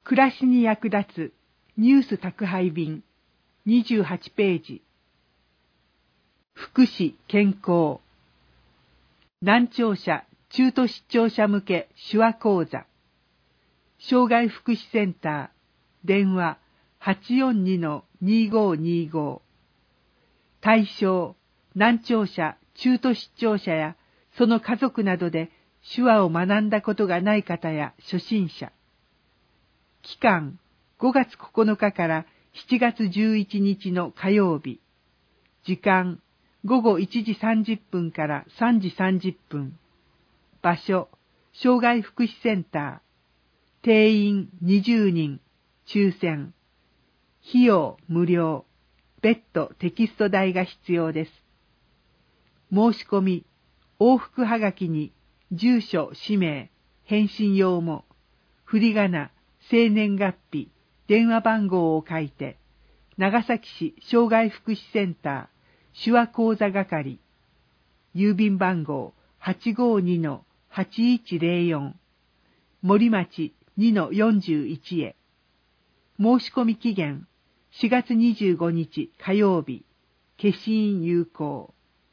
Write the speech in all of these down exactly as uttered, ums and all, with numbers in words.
暮らしに役立つニュース宅配便にじゅうはちページ。福祉健康。難聴者中途失聴者向け手話講座。障害福祉センター電話 はちよんにのにごにご。対象難聴者中途失聴者やその家族などで手話を学んだことがない方や初心者。期間ごがつここのかからしちがつじゅういちにちの火曜日。時間ごごいちじさんじゅっぷんからさんじさんじゅっぷん。場所障害福祉センター。定員にじゅうにん。抽選。費用無料。別途テキスト代が必要です。申し込み往復はがきに住所氏名返信用も振り仮名生年月日電話番号を書いて長崎市障害福祉センター手話講座係郵便番号 はちごにのはちいちぜろよん 森町 にのよんじゅういち へ。申し込み期限しがつにじゅうごにち火曜日。消印有効。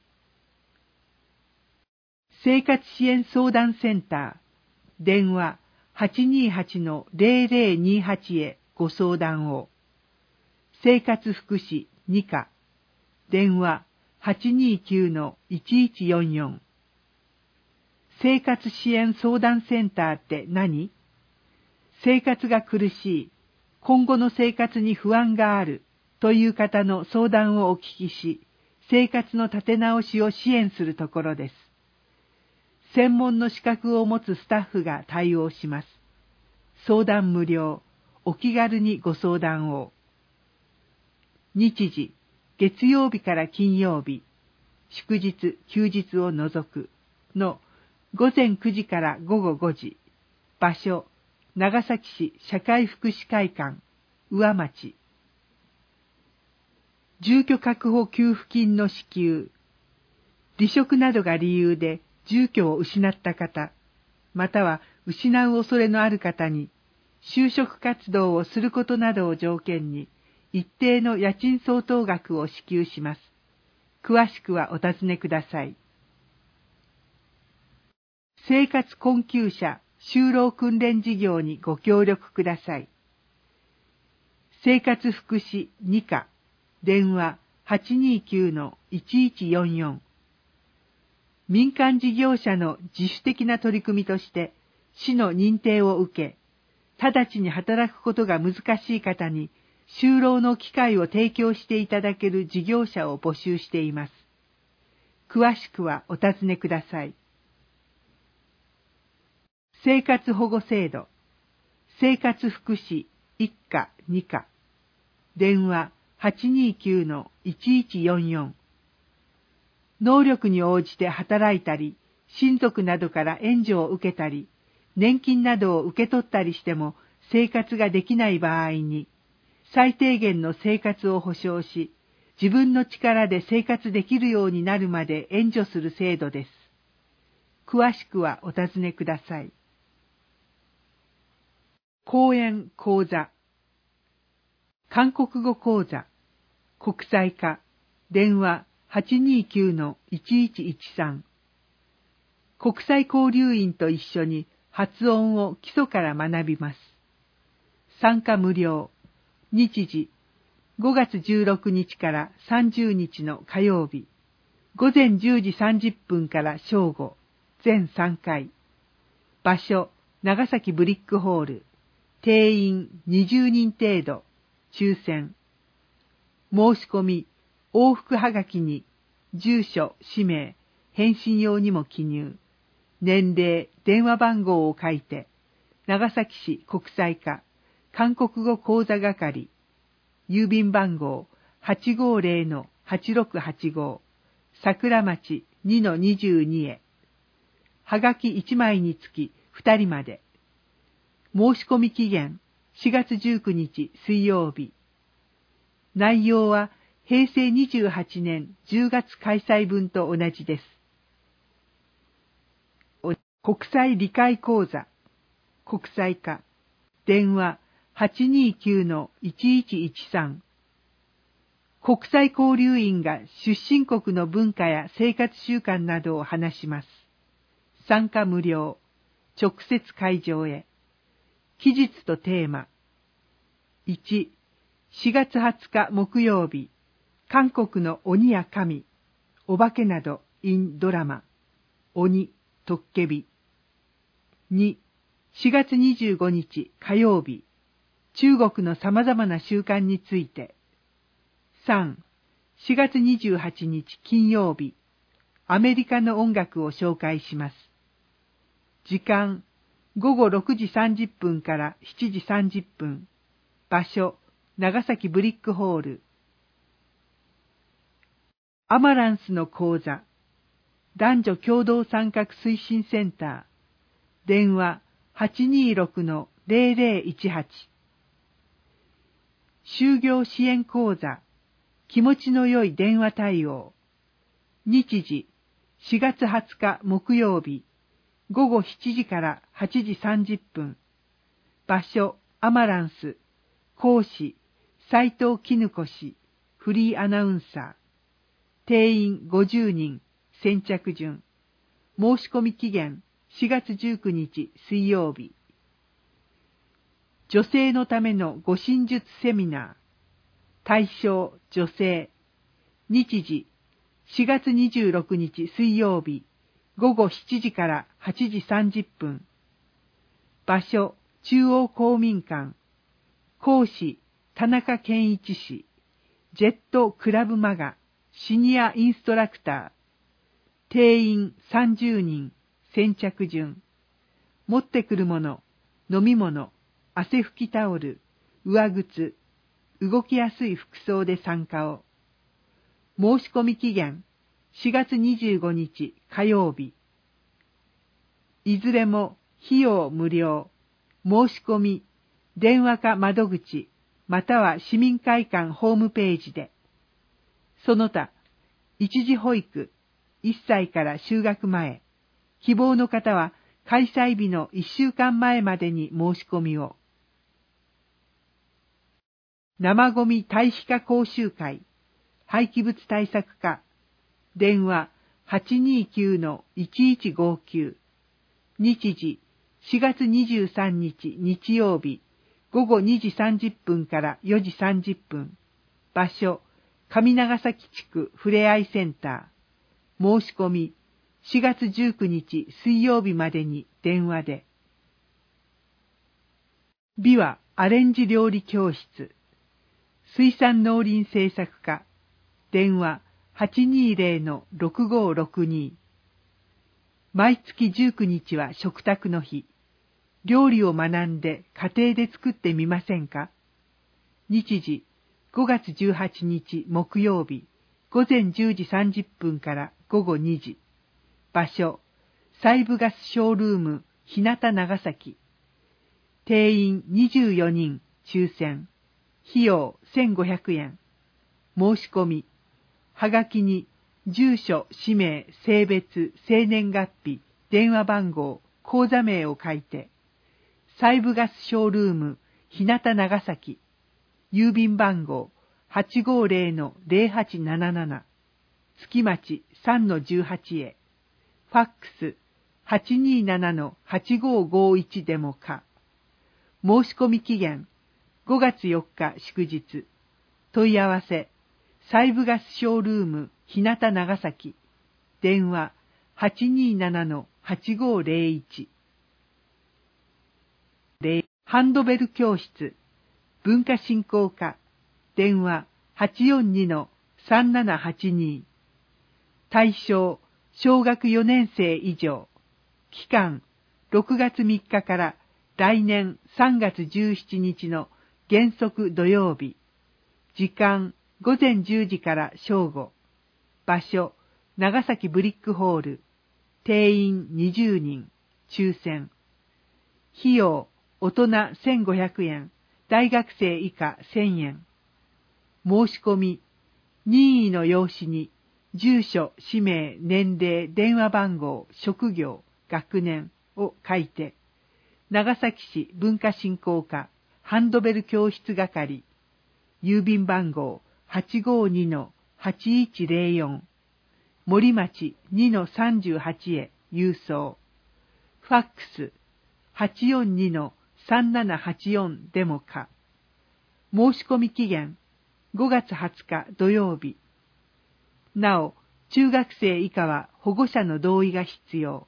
生活支援相談センター電話 はちにーはちのぜろぜろにはち へご相談を。生活福祉に課電話 はちにーきゅうのいちいちよんよん。生活支援相談センターって何？生活が苦しい、今後の生活に不安があるという方の相談をお聞きし、生活の立て直しを支援するところです。専門の資格を持つスタッフが対応します。相談無料、お気軽にご相談を。日時、月曜日から金曜日、祝日、休日を除くのごぜんくじからごごごじ。場所、長崎市社会福祉会館、上町。住居確保給付金の支給。離職などが理由で住居を失った方、または失う恐れのある方に、就職活動をすることなどを条件に、一定の家賃相当額を支給します。詳しくはお尋ねください。生活困窮者就労訓練事業にご協力ください。生活福祉に課電話 はちにーきゅうのいちいちよんよん。民間事業者の自主的な取り組みとして市の認定を受け、直ちに働くことが難しい方に就労の機会を提供していただける事業者を募集しています。詳しくはお尋ねください。生活保護制度、生活福祉いっ課に課、電話 はちにーきゅうのいちいちよんよん。能力に応じて働いたり、親族などから援助を受けたり、年金などを受け取ったりしても生活ができない場合に、最低限の生活を保障し、自分の力で生活できるようになるまで援助する制度です。詳しくはお尋ねください。講演講座。韓国語講座。国際化。電話 はちにーきゅうのいちいちいちさん。国際交流員と一緒に発音を基礎から学びます。参加無料。日時、ごがつじゅうろくにちからさんじゅうにちの火曜日。ごぜんじゅうじさんじゅっぷんから正午。全さんかい。場所、長崎ブリックホール。定員にじゅうにん程度。抽選。申し込み、往復はがきに、住所、氏名、返信用にも記入。年齢、電話番号を書いて、長崎市国際課、韓国語講座係、郵便番号 はちごぜろのはちろくはちご、桜町 にのにじゅうに へ。はがきいちまいにつきふたりまで。申し込み期限しがつじゅうくにち水曜日。内容はへいせいにじゅうはちねんじゅうがつ開催分と同じです。国際理解講座、国際化、電話はちにーきゅうのいちいちいちさん。国際交流員が出身国の文化や生活習慣などを話します。参加無料。直接会場へ。期日とテーマ。いち、しがつはつか木曜日、韓国の鬼や神、お化けなど in ドラマ、鬼、トッケビ。に、しがつにじゅうごにち火曜日、中国の様々な習慣について。さん、しがつにじゅうはちにち金曜日、アメリカの音楽を紹介します。時間、ごごろくじさんじゅっぷんからしちじさんじゅっぷん。場所、長崎ブリックホール。アマランスの講座、男女共同参画推進センター。電話 はちにーろくのゼロゼロいちはち。就業支援講座、気持ちの良い電話対応。日時、しがつはつか木曜日、ごごしちじからはちじさんじゅっぷん。場所、アマランス。講師、斉藤絹子氏、フリーアナウンサー。定員ごじゅうにん、先着順。申し込み期限、しがつじゅうくにち水曜日。女性のための護身術セミナー。対象、女性。日時、しがつにじゅうろくにち水曜日。ごごしちじからはちじさんじゅっぷん。場所、中央公民館。講師、田中健一氏。ジェットクラブマガ、シニアインストラクター。定員さんじゅうにん、先着順。持ってくるもの、飲み物、汗拭きタオル、上靴、動きやすい服装で参加を。申し込み期限、しがつにじゅうごにち火曜日。いずれも費用無料。申し込み、電話か窓口、または市民会館ホームページで。その他、一時保育、いっさいから就学前。希望の方は開催日のいっしゅうかんまえまでに申し込みを。生ゴミ堆肥化講習会、廃棄物対策課。電話 はちにーきゅうのいちいちごきゅう。日時しがつにじゅうさんにち日曜日ごごにじさんじゅっぷんからよじさんじゅっぷん。場所、上長崎地区ふれあいセンター。申し込みしがつじゅうくにち水曜日までに電話で。美和アレンジ料理教室。水産農林政策課。電話はちにーぜろのろくごろくに。毎月じゅうくにちは食卓の日。料理を学んで家庭で作ってみませんか？日時ごがつじゅうはちにち木曜日ごぜんじゅうじさんじゅっぷんからごごにじ。場所、西部ガスショールーム日向長崎。定員にじゅうよにん抽選。費用せんごひゃくえん。申し込み。はがきに住所、氏名、性別、生年月日、電話番号、口座名を書いて、西部ガスショールーム、日向長崎、郵便番号 はちごぜろのゼロはちなななな、月町 さんのじゅうはち へ、ファックス はちにーななのはちごごいちでもか。申し込み期限、ごがつよっか祝日。問い合わせ、西部ガスショールーム、日向長崎。電話、はちにーななのはちごぜろいち。ハンドベル教室、文化振興課。電話、はちよんにのさんななはちに。対象、小学よねんせい以上。期間、ろくがつみっかから来年さんがつじゅうしちにちの原則土曜日。時間、ごぜんじゅうじから正午。場所、長崎ブリックホール。定員にじゅうにん。抽選。費用、大人せんごひゃくえん。大学生以下せんえん。申し込み、任意の用紙に、住所、氏名、年齢、電話番号、職業、学年を書いて、長崎市文化振興課ハンドベル教室係、郵便番号 はちごにのはちいちぜろよん、森町 にのさんじゅうはち へ郵送。ファックス はちよんにのさんななはちよん でもか。申し込み期限ごがつはつか土曜日。なお、中学生以下は保護者の同意が必要。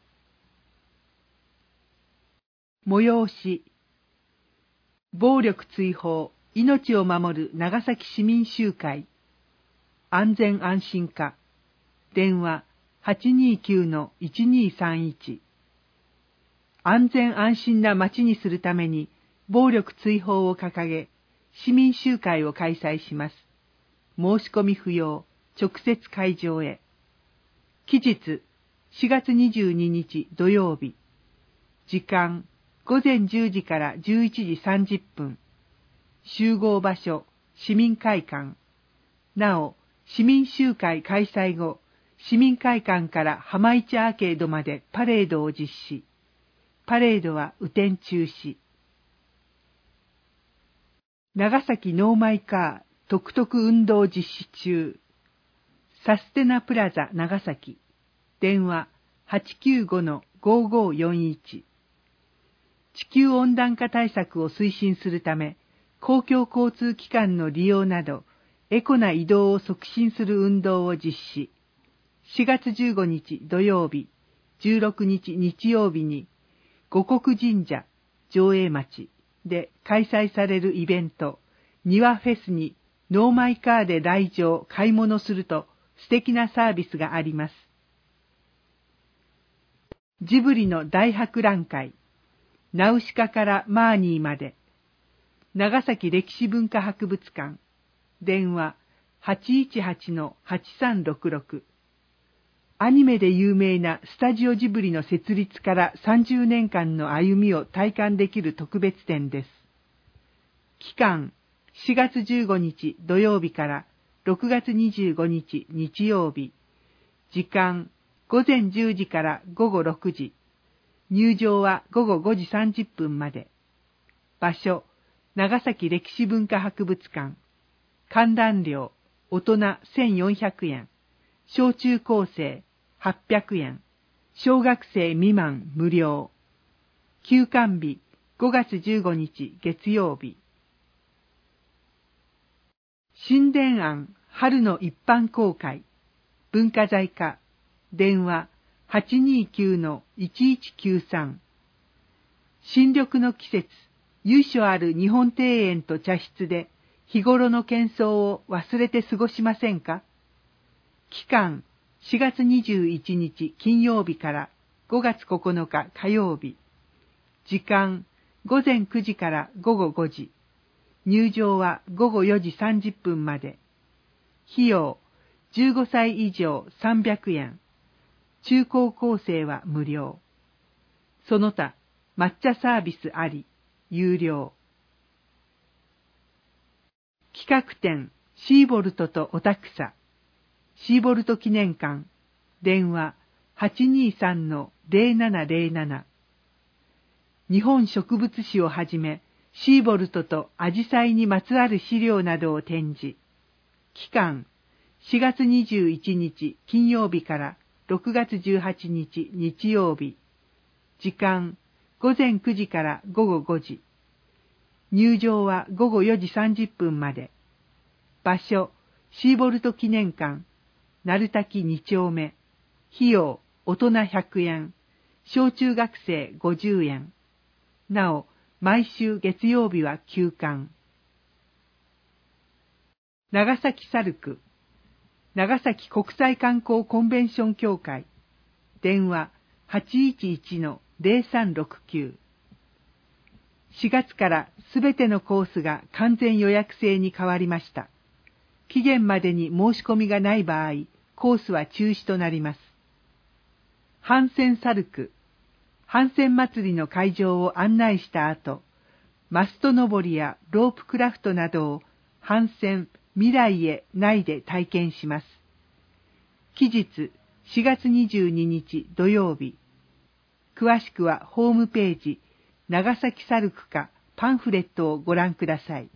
催し。暴力追放、命を守る長崎市民集会。安全安心課。電話 はちにきゅうのいちにさんいち。安全安心な街にするために暴力追放を掲げ、市民集会を開催します。申し込み不要、直接会場へ。期日、しがつにじゅうににち土曜日。時間、ごぜんじゅうじからじゅういちじさんじゅっぷん。集合場所、市民会館。なお、市民集会開催後、市民会館から浜市アーケードまでパレードを実施。パレードは雨天中止。長崎ノーマイカートクトク運動実施中。サステナプラザ長崎。電話 はちきゅうごのごごよんいち。地球温暖化対策を推進するため、公共交通機関の利用など、エコな移動を促進する運動を実施。しがつじゅうごにち土曜日、じゅうろくにち日曜日に、五穀神社、上映町で開催されるイベント、庭フェスにノーマイカーで来場、買い物すると素敵なサービスがあります。ジブリの大博覧会、ナウシカからマーニーまで、長崎歴史文化博物館、電話 はちいちはちのはちさんろくろく。アニメで有名なスタジオジブリの設立からさんじゅうねんかんの歩みを体感できる特別展です。期間、しがつじゅうごにち土曜日からろくがつにじゅうごにち日曜日。時間、ごぜんじゅうじからごごろくじ。入場はごごごじさんじゅっぷんまで。場所、長崎歴史文化博物館。観覧料、大人せんよんひゃくえん。小中高生はっぴゃくえん。小学生未満無料。休館日ごがつじゅうごにち月曜日。新田庵春の一般公開。文化財課。電話 はちにきゅうのいちいちきゅうさん。新緑の季節、由緒ある日本庭園と茶室で日頃の喧騒を忘れて過ごしませんか？期間、しがつにじゅういちにち金曜日からごがつここのか火曜日。時間、ごぜんくじからごごごじ。入場はごごよじさんじゅっぷんまで。費用、じゅうごさい以上さんびゃくえん。中高校生は無料。その他、抹茶サービスあり、有料。企画展、シーボルトとオタクサ。シーボルト記念館。電話 はちにさんのぜろななぜろなな。日本植物誌をはじめ、シーボルトとアジサイにまつわる資料などを展示。期間、しがつにじゅういちにち金曜日からろくがつじゅうはちにち日曜日。時間、ごぜんくじからごごごじ。入場はごごよじさんじゅっぷんまで。場所、シーボルト記念館、鳴滝に丁目。費用、大人ひゃくえん。小中学生ごじゅうえん。なお、毎週月曜日は休館。長崎サルク。長崎国際観光コンベンション協会。電話 はちいちいちのぜろさんろくきゅう。しがつからすべてのコースが完全予約制に変わりました。期限までに申し込みがない場合、コースは中止となります。帆船サルク。帆船祭りの会場を案内した後、マスト登りやロープクラフトなどを帆船未来へ内で体験します。期日しがつにじゅうににち土曜日。詳しくはホームページ長崎サルク課パンフレットをご覧ください。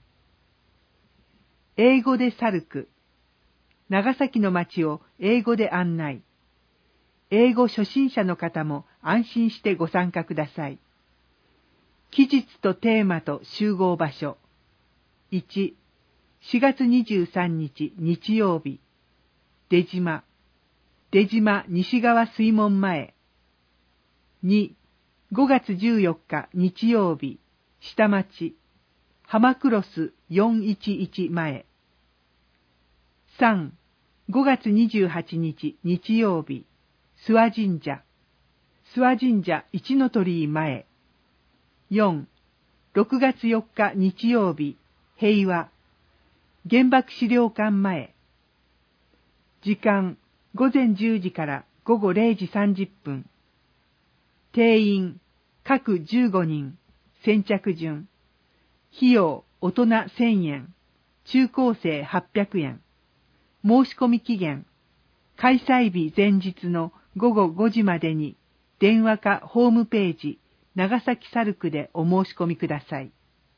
英語でサルク。長崎の街を英語で案内。英語初心者の方も安心してご参加ください。期日とテーマと集合場所。いち、しがつにじゅうさんにち日曜日。出島。出島西側水門前。に、ごがつじゅうよっか日曜日。下町。浜クロスよんいちいち前。さん、ごがつにじゅうはちにち日曜日。諏訪神社。諏訪神社一の鳥居前。よん、ろくがつよっか日曜日。平和。原爆資料館前。時間、ごぜんじゅうじからごごれいじさんじゅっぷん。定員、各じゅうごにん。先着順。費用、大人せんえん。中高生はっぴゃくえん。申し込み期限、開催日前日のごごごじまでに、電話かホームページ、長崎サルクでお申し込みください。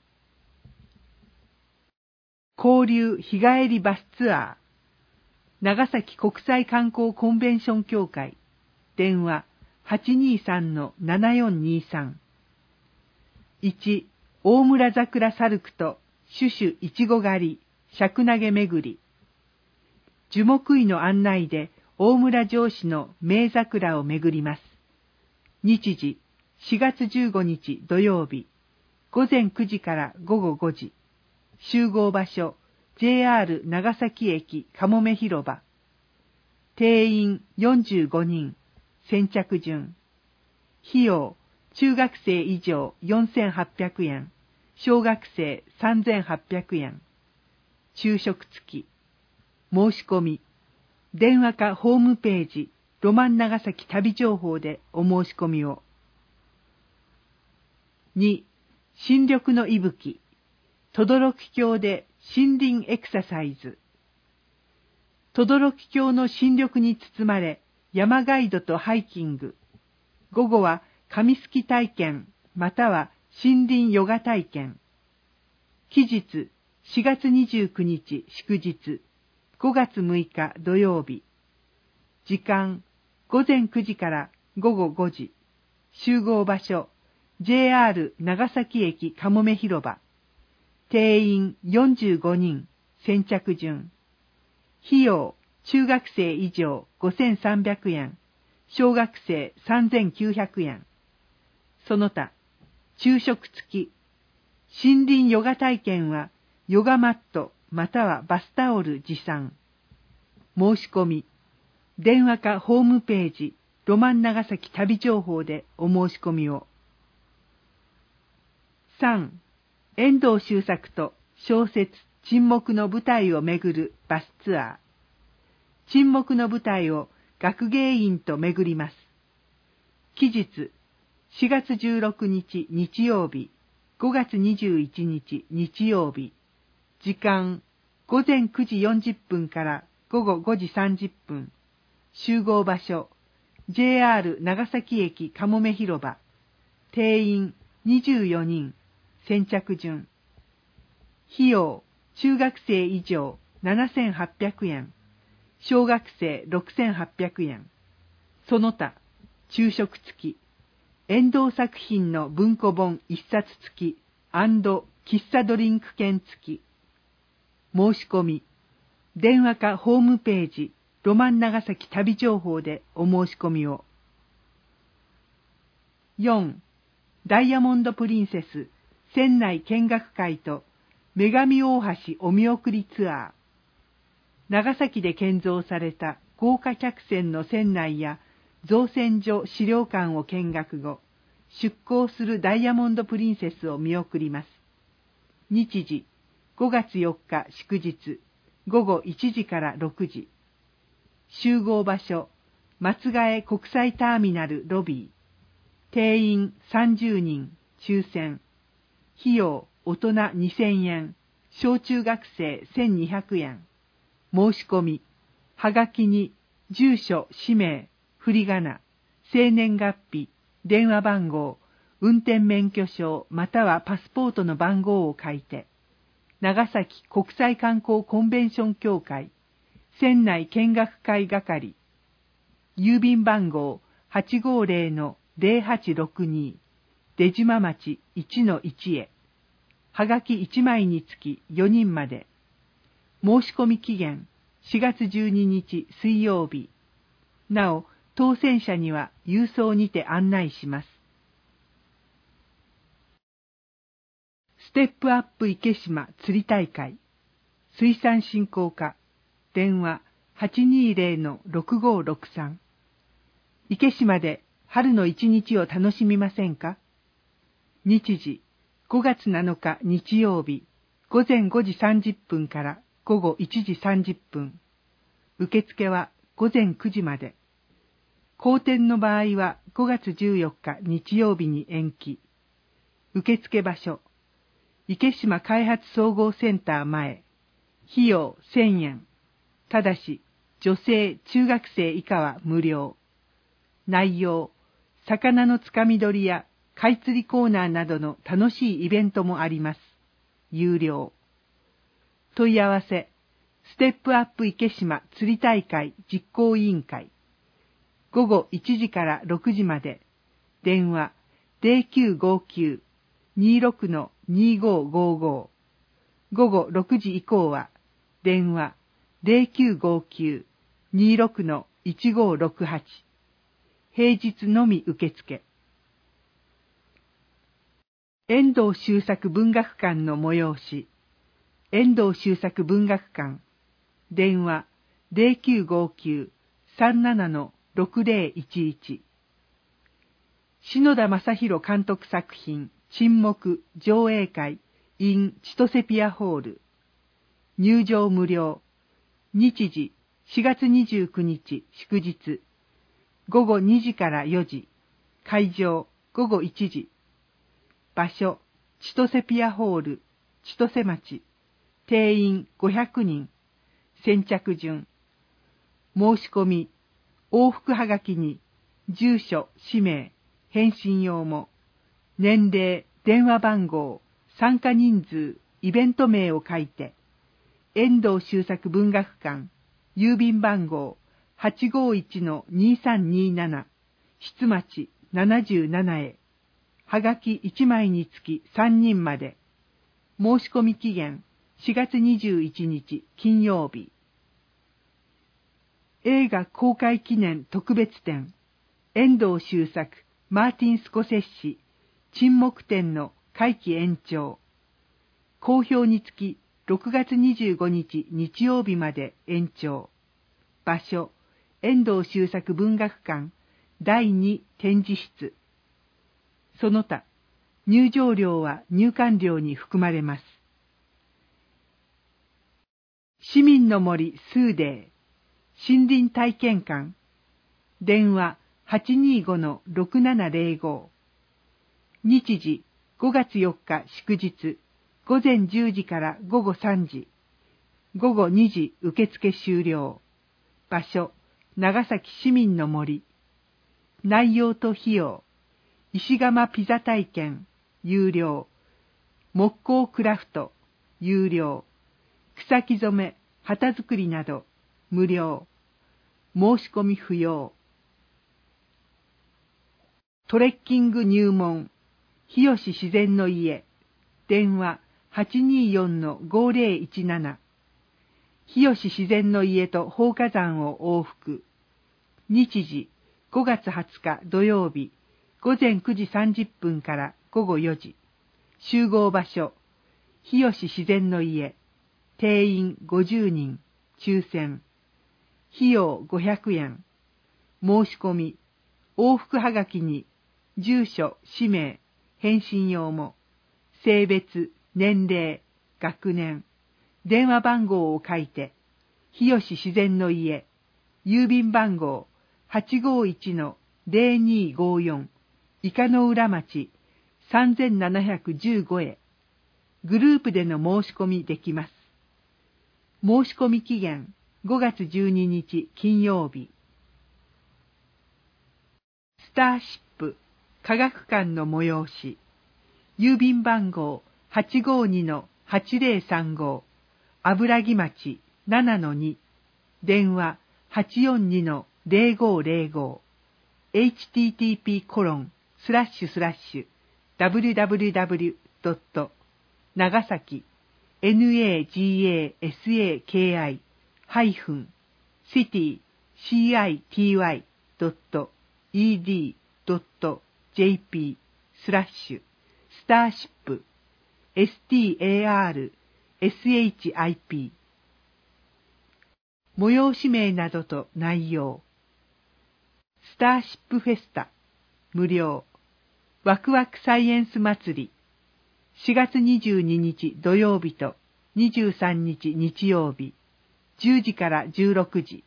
交流日帰りバスツアー。長崎国際観光コンベンション協会。電話 はちにーさんのななよんにーさん。いち、大村桜サルクとシュシュいちご狩り、尺投げ巡り。樹木医の案内で大村城市の名桜を巡ります。日時、しがつじゅうごにち土曜日、ごぜんくじからごごごじ。集合場所、ジェイアール 長崎駅かもめ広場。定員よんじゅうごにん、先着順。費用、中学生以上よんせんはっぴゃくえん、小学生さんぜんはっぴゃくえん。昼食付き。申し込み。電話かホームページ、ロマン長崎旅情報でお申し込みを。に、新緑の息吹。轟峡で森林エクササイズ。轟峡の新緑に包まれ、山ガイドとハイキング。午後は紙すき体験、または森林ヨガ体験。期日、しがつにじゅうくにち祝日、ごがつむいか土曜日。時間、ごぜんくじからごごごじ。集合場所、ジェイアール 長崎駅かもめ広場。定員よんじゅうごにん、先着順。費用、中学生以上ごせんさんびゃくえん、小学生さんぜんきゅうひゃくえん。その他、昼食付き。森林ヨガ体験は、ヨガマットまたはバスタオル持参。申し込み。電話かホームページ、ロマン長崎旅情報でお申し込みを。さん、遠藤周作と小説沈黙の舞台をめぐるバスツアー。沈黙の舞台を学芸員と巡ります。期日、しがつじゅうろくにち日曜日、ごがつにじゅういちにち日曜日。時間、ごぜんくじよんじゅっぷんからごごごじさんじゅっぷん。集合場所、ジェイアール 長崎駅かもめ広場。定員にじゅうよにん、先着順。費用、中学生以上ななせんはっぴゃくえん、小学生ろくせんはっぴゃくえん。その他、昼食付き。遠藤作品の文庫本いっさつ付き&喫茶ドリンク券付き。申し込み。電話かホームページ、ロマン長崎旅情報でお申し込みを。よん、ダイヤモンドプリンセス船内見学会と女神大橋お見送りツアー。長崎で建造された豪華客船の船内や造船所資料館を見学後、出港するダイヤモンドプリンセスを見送ります。日時、ごがつよっか祝日、ごごいちじからろくじ。集合場所、松ヶ江国際ターミナルロビー。定員さんじゅうにん、抽選。費用、大人にせんえん、小中学生せんにひゃくえん。申し込み。はがきに、住所、氏名、振り仮名、生年月日、電話番号、 運転免許証またはパスポートの番号を書いて、長崎国際観光コンベンション協会船内見学会係、郵便番号 はちごーぜろのぜろはちろくに 出島町 いちのいち へ、はがきいちまいにつきよにんまで。申し込み期限しがつじゅうににち水曜日。なお、当選者には郵送にて案内します。ステップアップ池島釣り大会。水産振興課。電話 はちにーぜろのろくごーろくさん。池島で春の一日を楽しみませんか？日時、ごがつなのか日曜日、ごぜんごじさんじゅっぷんからごごいちじさんじゅっぷん。受付はごぜんくじまで。好天の場合はごがつじゅうよっか日曜日に延期。受付場所、池島開発総合センター前。費用せんえん。ただし、女性、中学生以下は無料。内容、魚のつかみ取りや貝釣りコーナーなどの楽しいイベントもあります。有料。問い合わせ、ステップアップ池島釣り大会実行委員会。ごごいちじからろくじまで。電話ぜろきゅうごきゅう にーろくのにーごーごーごー。ごごろくじ以降は、電話ぜろきゅうごきゅう にーろくのいちごーろくはち。平日のみ受付。遠藤周作文学館の催し。遠藤周作文学館。電話ぜろきゅうごきゅう さんななのろくぜろいちいち。篠田正宏監督作品沈黙上映会 in 千歳ピアホール。入場無料。日時しがつにじゅうくにち祝日。ごごにじからよじ。会場ごごいちじ。場所千歳ピアホール、千歳町。定員ごひゃくにん。先着順。申し込み、往復はがきに、住所、氏名、返信用も、年齢、電話番号、参加人数、イベント名を書いて、遠藤周作文学館、郵便番号 はちごいちのにさんになな、出町ななじゅうななへ、はがきいちまいにつきさんにんまで。申し込み期限しがつにじゅういちにち金曜日。映画公開記念特別展、遠藤周作、マーティン・スコセッシ、沈黙展の会期延長。好評につきろくがつにじゅうごにち日曜日まで延長。場所、遠藤周作文学館だいに展示室。その他、入場料は入館料に含まれます。市民の森スーデー森林体験館。電話はちにーごのろくななぜろご。日時ごがつよっか祝日、ごぜんじゅうじからごごさんじ。ごごにじ受付終了。場所、長崎市民の森。内容と費用、石窯ピザ体験、有料。木工クラフト、有料。草木染め、旗作りなど、無料。申し込み不要。トレッキング入門、日吉自然の家。電話はちにーよんのごぜろいちなな。日吉自然の家と宝華山を往復。日時ごがつはつか土曜日、ごぜんくじさんじゅっぷんからごごよじ。集合場所、日吉自然の家。定員ごじゅうにん、抽選。費用ごひゃくえん。申し込み、往復はがきに、住所、氏名、返信用も、性別、年齢、学年、電話番号を書いて、日吉自然の家、郵便番号 はちごいちのぜろにーごよん、伊香の浦町さんぜんななひゃくじゅうごへ、グループでの申し込みできます。申し込み期限ごがつじゅうににち金曜日。スターシップ科学館の催し、郵便番号 はちごにのはちぜろさんご、油木町 ななのに、電話 はちよんにのぜろごぜろご、エイチティーティーピーコロンスラッシュスラッシュダブリュダブリュダブリュドット長崎 ナガサキハイフンシティ シーアイティーワイドットイーディードットジェーピースラッシュスターシップ エスティーエーアールエスエイチアイピー 催し名などと内容。スターシップフェスタ無料ワクワクサイエンス祭りしがつにじゅうににち土曜日とにじゅうさんにち日曜日じゅうじからじゅうろくじ。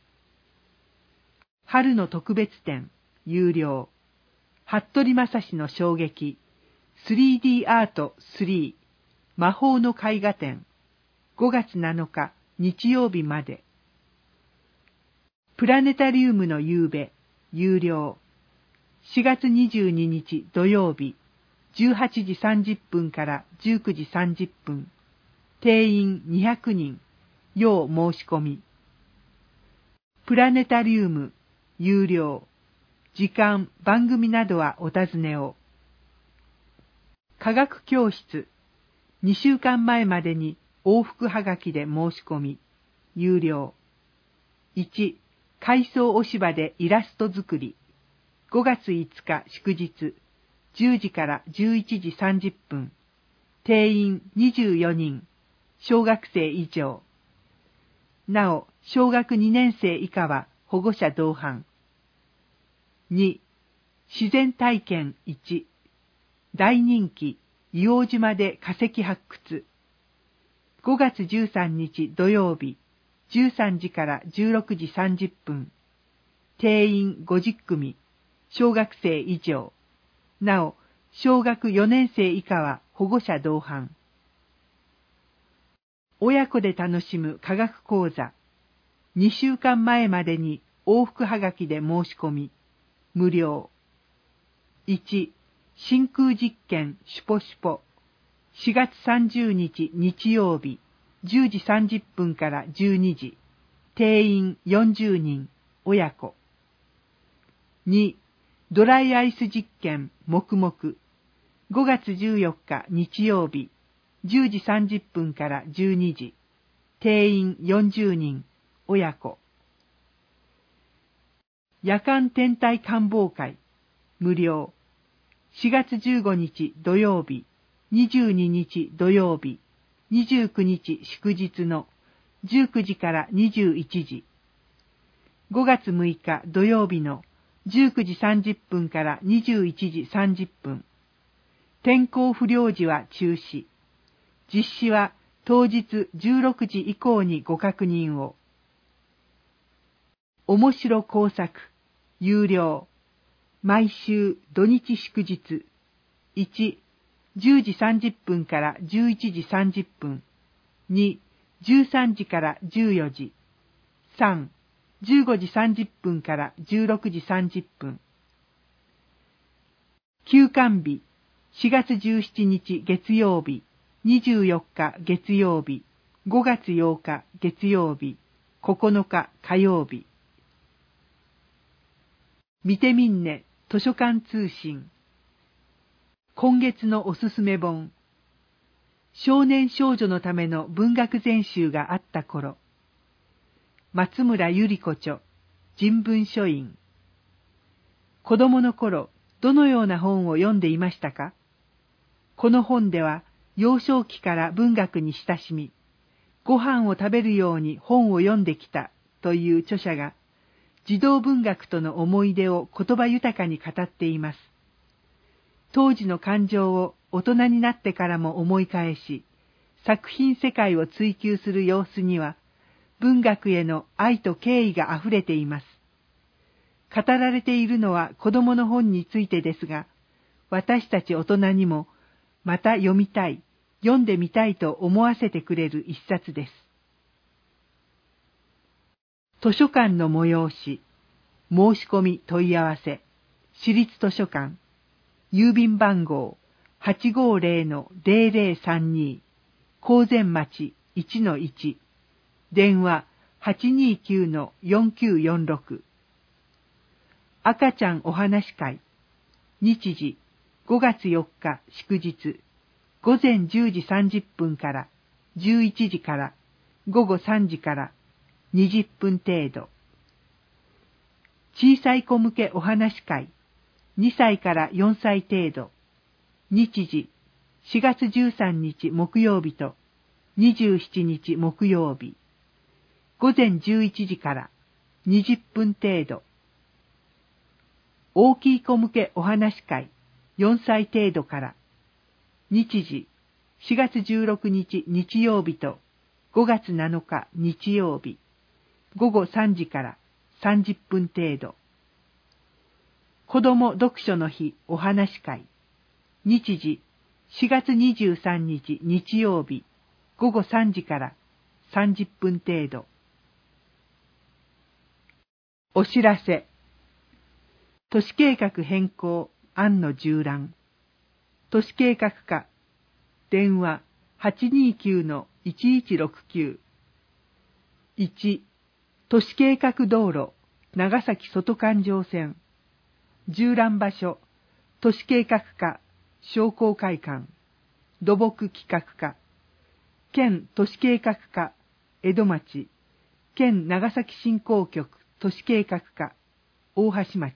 春の特別展有料服部正史の衝撃 スリーディー アートスリー魔法の絵画展ごがつなのか日曜日まで。プラネタリウムの夕べ有料しがつにじゅうににち土曜日じゅうはちじさんじゅっぷんからじゅうくじさんじゅっぷん定員にひゃくにん要申し込み。プラネタリウム有料時間番組などはお尋ねを。科学教室にしゅうかんまえまでに往復はがきで申し込み有料。いち海藻押し場でイラスト作りごがついつか祝日じゅうじからじゅういちじさんじゅっぷん定員にじゅうよにん小学生以上。なお小学にねんせい以下は保護者同伴。に自然体験いち大人気硫黄島で化石発掘ごがつじゅうさんにち土曜日じゅうさんじからじゅうろくじさんじゅっぷん定員ごじゅっくみ小学生以上。なお小学よねんせい以下は保護者同伴。親子で楽しむ科学講座にしゅうかんまえまでに往復はがきで申し込み無料。いち真空実験シュポシュポしがつさんじゅうにち日曜日じゅうじさんじゅっぷんからじゅうにじ定員よんじゅうにん親子。にドライアイス実験黙々ごがつじゅうよっか日曜日じゅうじさんじゅっぷんからじゅうにじ定員よんじゅうにん親子。夜間天体観望会無料しがつじゅうごにち土曜日にじゅうににち土曜日にじゅうくにち祝日のじゅうくじからにじゅういちじごがつむいか土曜日のじゅうくじさんじゅっぷんからにじゅういちじさんじゅっぷん天候不良時は中止。実施は当日じゅうろくじ以降にご確認を。面白工作有料毎週土日祝日いちじゅうじさんじゅっぷんからじゅういちじさんじゅっぷんにじゅうさんじからじゅうよじさんじゅうごじさんじゅっぷんからじゅうろくじさんじゅっぷん。休館日しがつじゅうしちにち月曜日にじゅうよっか月曜日ごがつようか月曜日ここのか火曜日。見てみんね図書館通信今月のおすすめ本少年少女のための文学全集があった頃松村百合子著人文書院。子供の頃どのような本を読んでいましたか。この本では幼少期から文学に親しみご飯を食べるように本を読んできたという著者が児童文学との思い出を言葉豊かに語っています。当時の感情を大人になってからも思い返し、作品世界を追求する様子には、文学への愛と敬意があふれています。語られているのは子供の本についてですが、私たち大人にも、また読みたい、読んでみたいと思わせてくれる一冊です。図書館の催し、申し込み問い合わせ、私立図書館、 郵便番号 はちごーぜろのぜろぜろさんに 高善町 いちのいち、電話 はちにきゅうのよんきゅうよんろく。赤ちゃんお話会。日時ごがつよっか祝日、午前じゅうじさんじゅっぷんからじゅういちじから午後さんじからにじゅっぷん程度。小さい子向けお話会。にさいからよんさい程度。日時しがつじゅうさんにち木曜日とにじゅうしちにち木曜日。午前じゅういちじからにじゅっぷん程度。大きい子向けお話会。よんさい程度から。日時しがつじゅうろくにち日曜日とごがつなのか日曜日。午後さんじからさんじゅっぷん程度。子ども読書の日お話会。日時しがつにじゅうさんにち日曜日。午後さんじからさんじゅっぷん程度。お知らせ。都市計画変更案の縦覧。都市計画課。電話 はちにきゅうのいちいちろくきゅう。いち. 都市計画道路長崎外環状線。縦覧場所都市計画課商工会館。土木企画課。県都市計画課江戸町。県長崎振興局都市計画課大橋町。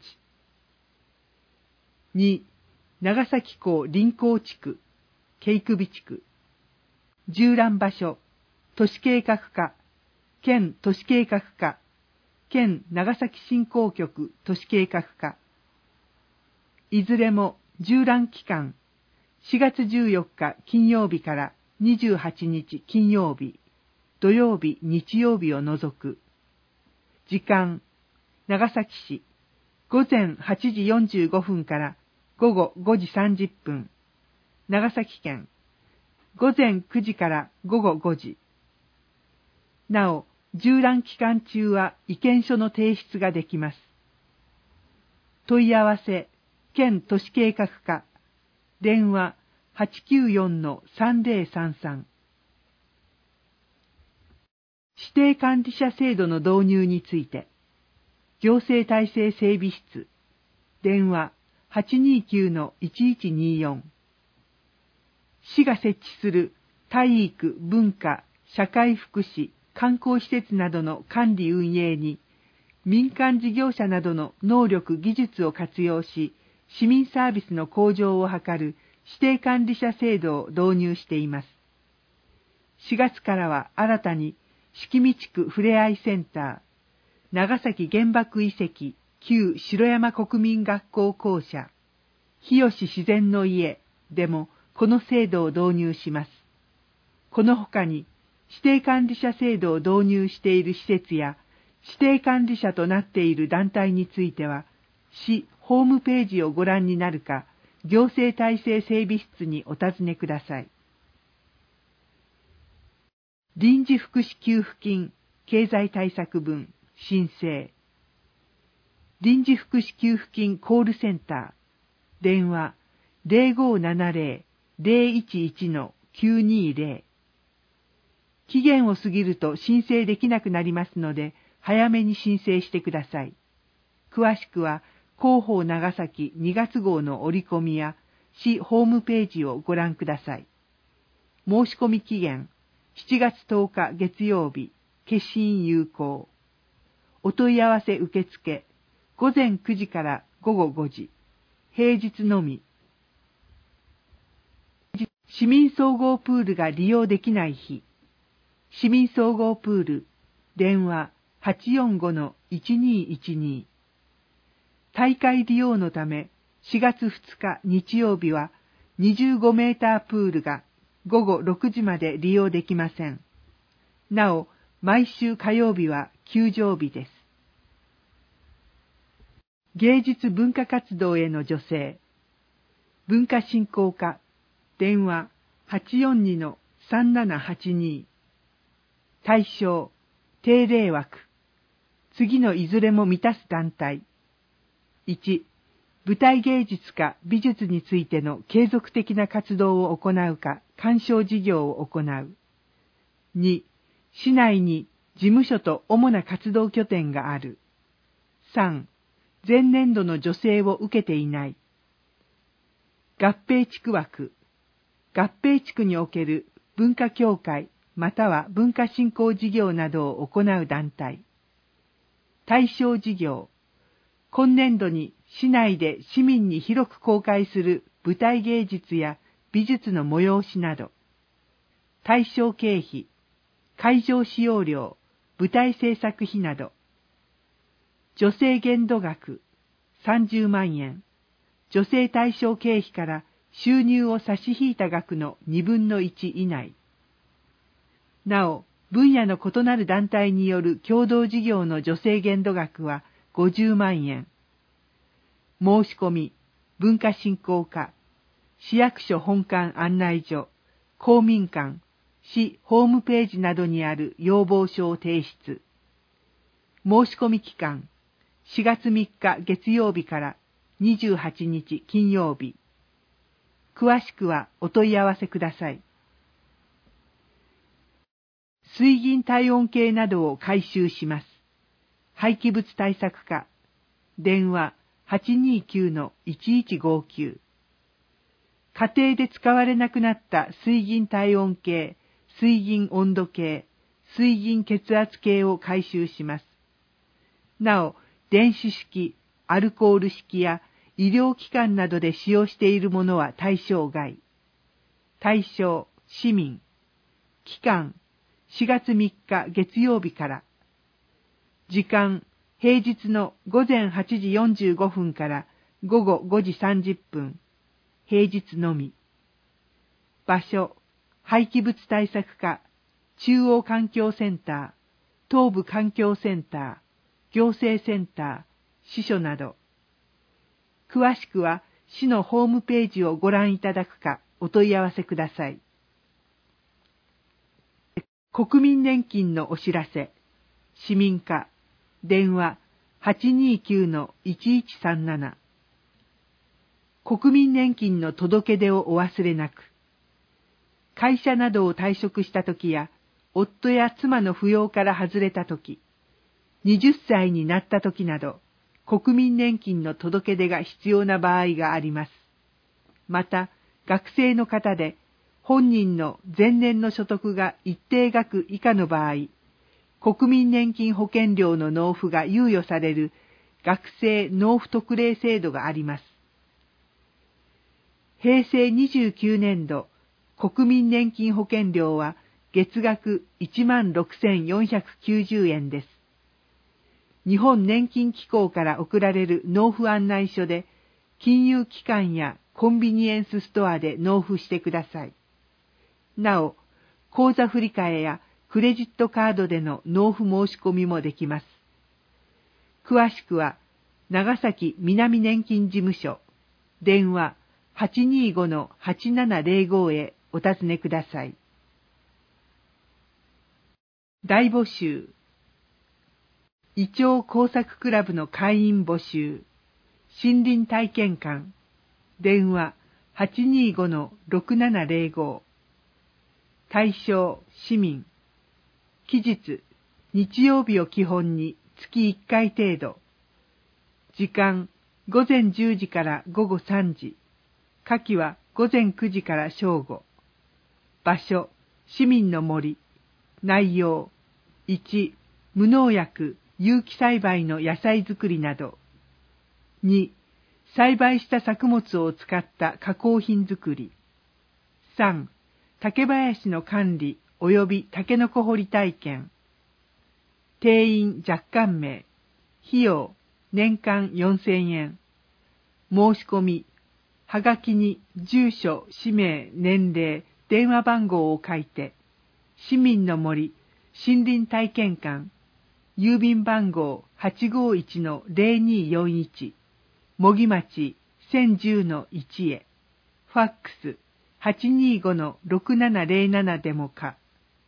に. 長崎港臨港地区京首地区。縦覧場所都市計画課県都市計画課県長崎振興局都市計画課。いずれも縦覧期間しがつじゅうよっか金曜日からにじゅうはちにち金曜日、土曜日、日曜日を除く。時間長崎市午前はちじよんじゅうごふんから午後ごじさんじゅっぷん。長崎県午前くじから午後ごじ。なお、縦覧期間中は意見書の提出ができます。問い合わせ、県都市計画課、電話 はちきゅうよんのさんぜろさんさん。指定管理者制度の導入について、行政体制整備室、電話 はちにきゅうのいちいちによん。市が設置する体育、文化、社会福祉、観光施設などの管理運営に、民間事業者などの能力、技術を活用し、市民サービスの向上を図る指定管理者制度を導入しています。しがつからは新たに、敷見地区ふれあいセンター、長崎原爆遺跡旧城山国民学校校舎、日吉自然の家でもこの制度を導入します。この他に、指定管理者制度を導入している施設や、指定管理者となっている団体については、市ホームページをご覧になるか、行政体制整備室にお尋ねください。臨時福祉給付金経済対策分申請。臨時福祉給付金コールセンター。電話 ぜろごななぜろ ぜろいちいちのきゅうにぜろ。期限を過ぎると申請できなくなりますので、早めに申請してください。詳しくは、広報長崎にがつ号の折り込みや、市ホームページをご覧ください。申し込み期限、しちがつとおか月曜日、消印有効。お問い合わせ受付、午前くじから午後ごじ、平日のみ。市民総合プールが利用できない日。市民総合プール、電話 はちよんごのいちにいちに。大会利用のため、しがつふつか日曜日はにじゅうごメータープールがごごろくじまで利用できません。なお、毎週火曜日は休場日です。芸術文化活動への助成。文化振興課、電話 はちよんにのさんななはちに。対象、定例枠。次のいずれも満たす団体。いち. 舞台芸術か美術についての継続的な活動を行うか鑑賞事業を行う。に、市内に事務所と主な活動拠点がある。さん、前年度の助成を受けていない。合併地区枠。合併地区における文化協会または文化振興事業などを行う団体。対象事業。今年度に市内で市民に広く公開する舞台芸術や美術の催しなど。対象経費。会場使用料、舞台制作費など。助成限度額さんじゅうまんえん。助成対象経費から収入を差し引いた額のにぶんのいち以内。なお、分野の異なる団体による共同事業の助成限度額はごじゅうまんえん。申し込み、文化振興課、市役所本館案内所、公民館、市ホームページなどにある要望書を提出。申し込み期間、しがつみっか月曜日からにじゅうはちにち金曜日。詳しくはお問い合わせください。水銀体温計などを回収します。廃棄物対策課、電話 はちにーきゅうのいちいちごきゅう。家庭で使われなくなった水銀体温計、水銀温度計、水銀血圧計を回収します。なお、電子式、アルコール式や医療機関などで使用しているものは対象外。対象、市民。期間、しがつみっか月曜日から。時間、平日のごぜんはちじよんじゅうごふんからごごごじさんじゅっぷん。平日のみ。場所、廃棄物対策課、中央環境センター、東部環境センター、行政センター、支所など。詳しくは市のホームページをご覧いただくかお問い合わせください。国民年金のお知らせ。市民課、電話 はちにーきゅうのいちいちさんなな。国民年金の届け出をお忘れなく。会社などを退職したときや、夫や妻の扶養から外れたとき、はたちになったときなど、国民年金の届け出が必要な場合があります。また、学生の方で、本人の前年の所得が一定額以下の場合、国民年金保険料の納付が猶予される学生納付特例制度があります。へいせいにじゅうきゅうねんど、国民年金保険料は月額いちまんろくせんよんひゃくきゅうじゅうえんです。日本年金機構から送られる納付案内書で、金融機関やコンビニエンスストアで納付してください。なお、口座振替やクレジットカードでの納付申し込みもできます。詳しくは、長崎南年金事務所、電話 はちにーごのはちななぜろご へお尋ねください。大募集。イチョウ工作クラブの会員募集。森林体験館。電話 はちにーごのろくななぜろご。対象、市民。期日、日曜日を基本に月いっかい程度。時間、ごぜんじゅうじからごごさんじ。夏季はごぜんくじから正午。場所、市民の森。内容、いち、無農薬、有機栽培の野菜作りなど。に、栽培した作物を使った加工品作り。さん、竹林の管理及びタケノコ掘り体験。定員若干名。費用、年間よんせんえん。申し込み、はがきに住所、氏名、年齢、電話番号を書いて、市民の森、森林体験館、郵便番号 はちごいちのぜろによんいち、茂木町 せんじゅうのいち へ、ファックス はちにーごのろくななぜろなな でもか。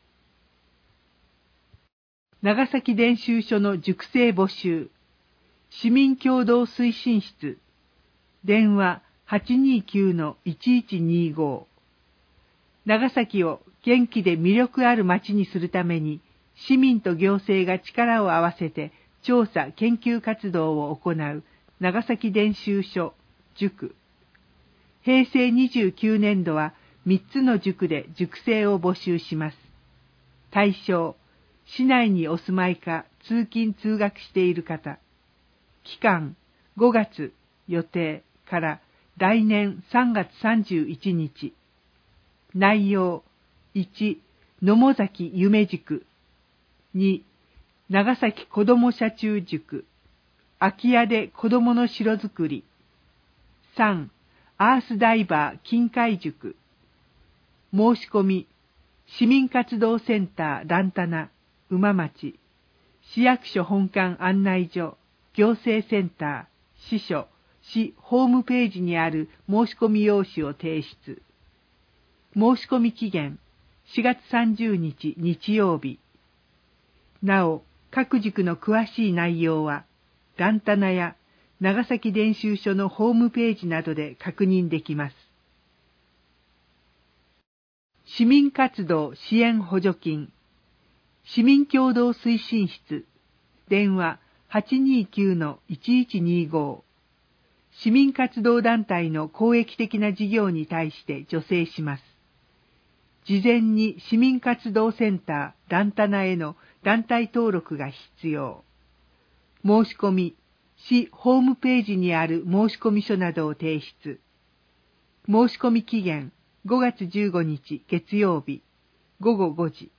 長崎伝習所の塾生募集、市民共同推進室、 電話 はちにーきゅうのいちいちにーご。長崎を元気で魅力ある町にするために、市民と行政が力を合わせて調査研究活動を行う長崎伝習所塾。へいせいにじゅうきゅうねんどはみっつの塾で塾生を募集します。対象、市内にお住まいか通勤通学している方。期間、ごがつ予定から来年さんがつさんじゅういちにち。内容、いち、野母崎夢塾。に、長崎子ども社中塾。空き家で子どもの城づくり。さん、アースダイバー近海塾。申し込み、市民活動センターランタナ、馬町、市役所本館案内所、行政センター、支所、市ホームページにある申し込み用紙を提出。申し込み期限、しがつさんじゅうにち日曜日。なお、各塾の詳しい内容は、ランタナや長崎伝習所のホームページなどで確認できます。市民活動支援補助金、市民協同推進室、電話 はちにーきゅうのいちいちにーご。市民活動団体の公益的な事業に対して助成します。事前に市民活動センターランタナへの団体登録が必要。申し込み、市ホームページにある申込書などを提出。申し込み期限、ごがつじゅうごにち月曜日、ごごごじ。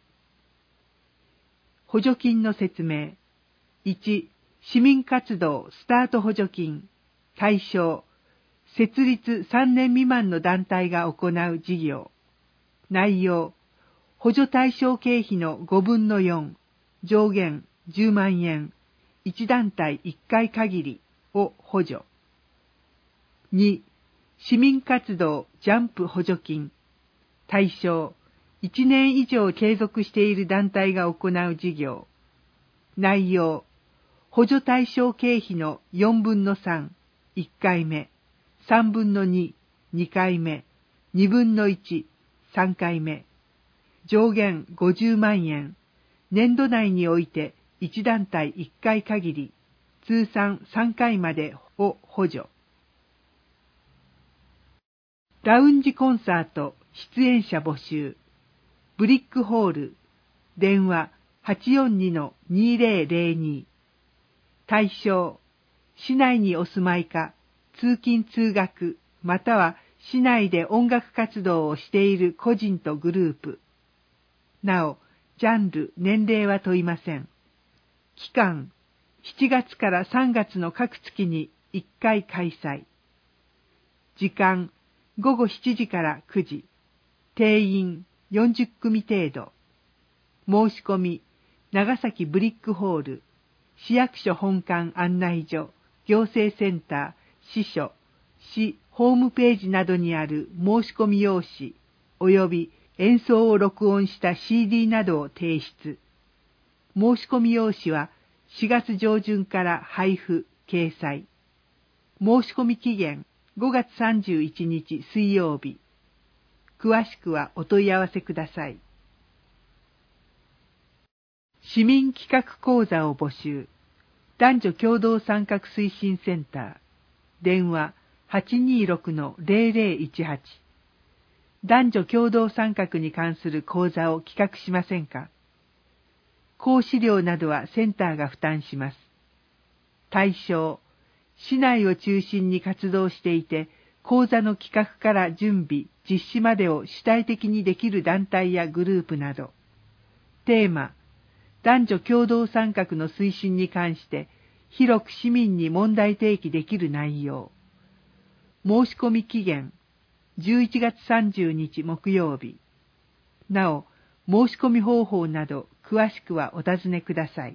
補助金の説明。いち、市民活動スタート補助金。対象、設立さんねん未満の団体が行う事業。内容、補助対象経費のごぶんのよん、上限じゅうまんえん、いち団体いっかい限りを補助。に、市民活動ジャンプ補助金。対象、いちねん以上継続している団体が行う事業。内容、補助対象経費のよんぶんのさん、いっかいめ、さんぶんのに、にかいめ、にぶんのいち、さんかいめ。上限ごじゅうまんえん。年度内においていち団体いっかい限り、通算さんかいまでを補助。ラウンジコンサート出演者募集。ブリックホール。電話 はちよんにのにぜろぜろに。対象、市内にお住まいか、通勤通学、または市内で音楽活動をしている個人とグループ。なお、ジャンル、年齢は問いません。期間、しちがつからさんがつの各月にいっかい開催。時間、ごごしちじからくじ。定員よんじゅっくみ程度。申し込み、長崎ブリックホール、市役所本館案内所、行政センター、支所、市ホームページなどにある申し込み用紙、及び演奏を録音した シーディー などを提出。申し込み用紙はしがつ上旬から配布、掲載。申し込み期限ごがつさんじゅういちにち水曜日。詳しくはお問い合わせください。市民企画講座を募集。男女共同参画推進センター。電話 はちにーろくのぜろぜろいちはち。男女共同参画に関する講座を企画しませんか？講師料などはセンターが負担します。対象、市内を中心に活動していて、講座の企画から準備、実施までを主体的にできる団体やグループなど。テーマ、男女共同参画の推進に関して広く市民に問題提起できる内容。申し込み期限じゅういちがつさんじゅうにち木曜日。なお、申し込み方法など詳しくはお尋ねください。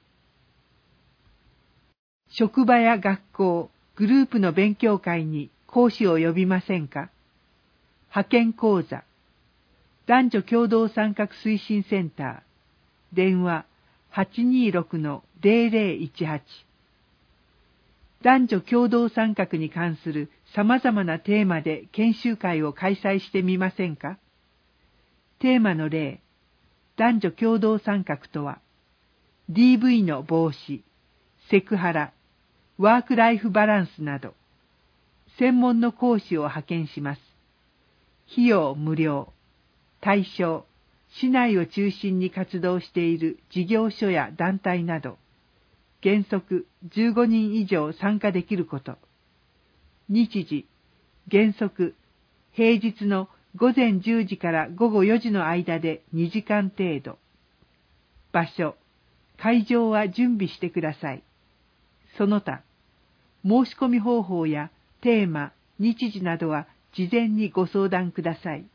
職場や学校、グループの勉強会に講師を呼びませんか？派遣講座。男女共同参画推進センター。電話 はちにーろくのぜろぜろいちはち。男女共同参画に関する様々なテーマで研修会を開催してみませんか？テーマの例、男女共同参画とは、ディーブイ の防止、セクハラ、ワークライフバランスなど、専門の講師を派遣します。費用無料、対象、市内を中心に活動している事業所や団体など、原則じゅうごにん以上参加できること。日時、原則、平日のごぜんじゅうじからごごよじの間でにじかん程度。場所、会場は準備してください。その他、申し込み方法やテーマ、日時などは事前にご相談ください。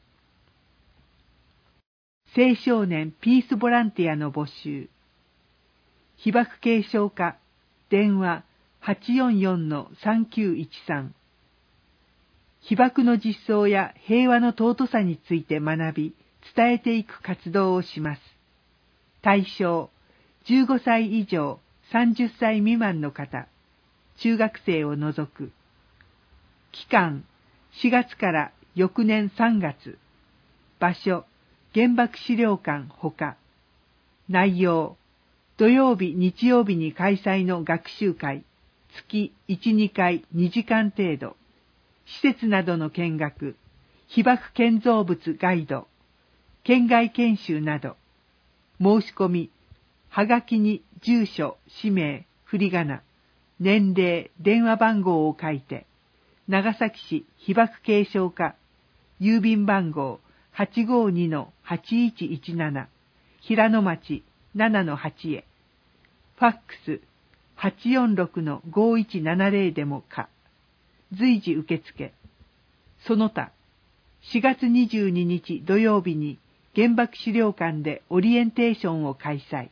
青少年ピースボランティアの募集。被爆継承課、電話 はちよんよんのさんきゅういちさん。被爆の実相や平和の尊さについて学び、伝えていく活動をします。対象、じゅうごさい以上さんじゅっさい未満の方、中学生を除く。期間、しがつから翌年さんがつ。場所、原爆資料館ほか。内容、土曜日、日曜日に開催の学習会、月いち、にかいにじかん程度。施設などの見学、被爆建造物ガイド、県外研修など。申し込み、はがきに住所、氏名、振り仮名、年齢、電話番号を書いて、長崎市被爆継承課、郵便番号 はちごにのはちいちいちなな、平野町 ななのはち へ、ファックス はちよんろくのごいちななぜろでもか、随時受付。その他、しがつにじゅうににち土曜日に原爆資料館でオリエンテーションを開催。